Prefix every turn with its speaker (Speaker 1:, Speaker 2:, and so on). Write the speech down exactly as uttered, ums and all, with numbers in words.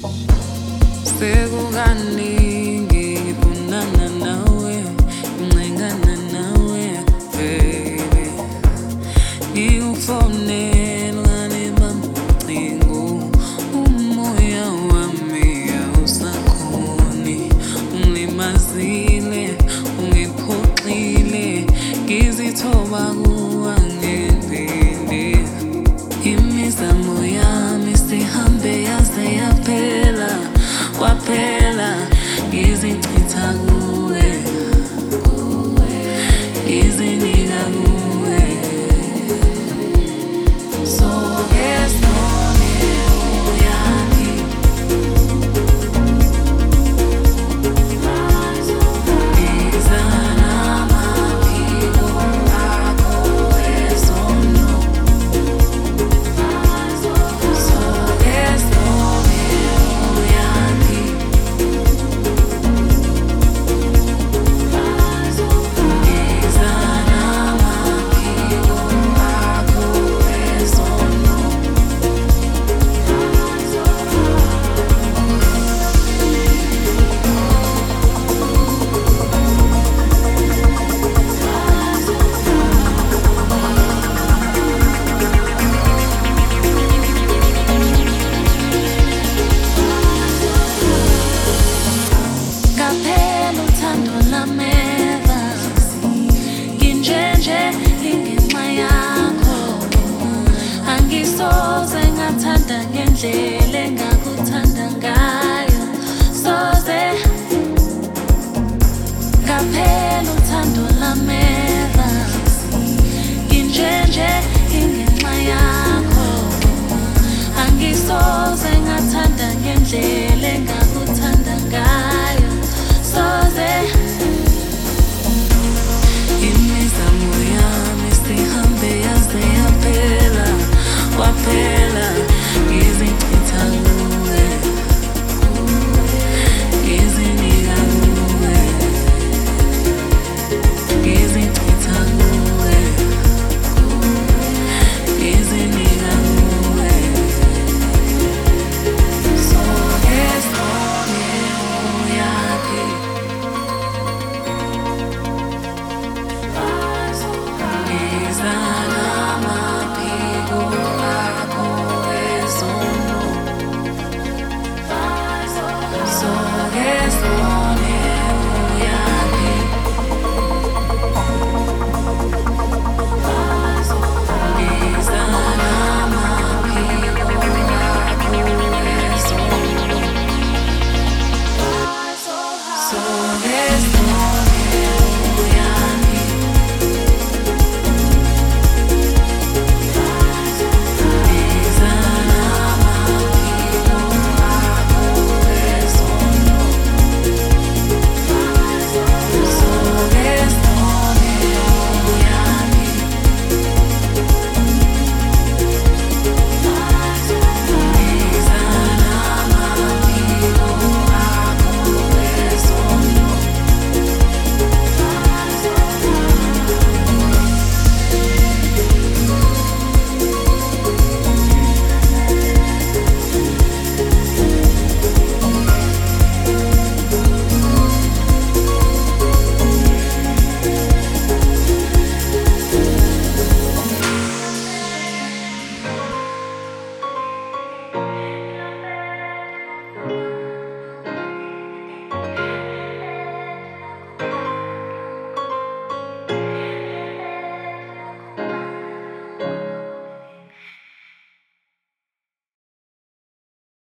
Speaker 1: Sekukaningi ngifunana nawe, ngicengana nawe baby. Ngikufonela ngibamba ucingo, umoya wami awusakhoni. Ungilimazile, ungiphoxile, ngizithoba kuwe angempini. Imizamo yami sihambe yaze yaphela, kwaphela ngizichitha kuwe, ngizinika kuwe. So ngesibone uyami, ngiza namaphiko akho esono. So ngesibone uyami, ngiza namaphiko akho esono. Ngaphela uthando lameva, nginjenje ingenxa yakho. Angisoze ngathanda ngendlela engakuthanda ngayo, soze. Ngaphela uthando lameva, nginjenje ingenxa yakho. Angisoze ngathanda ngendlela engakuthanda ngayo, soze. Imizamo yami sihambe yaze yaphela, kwaphela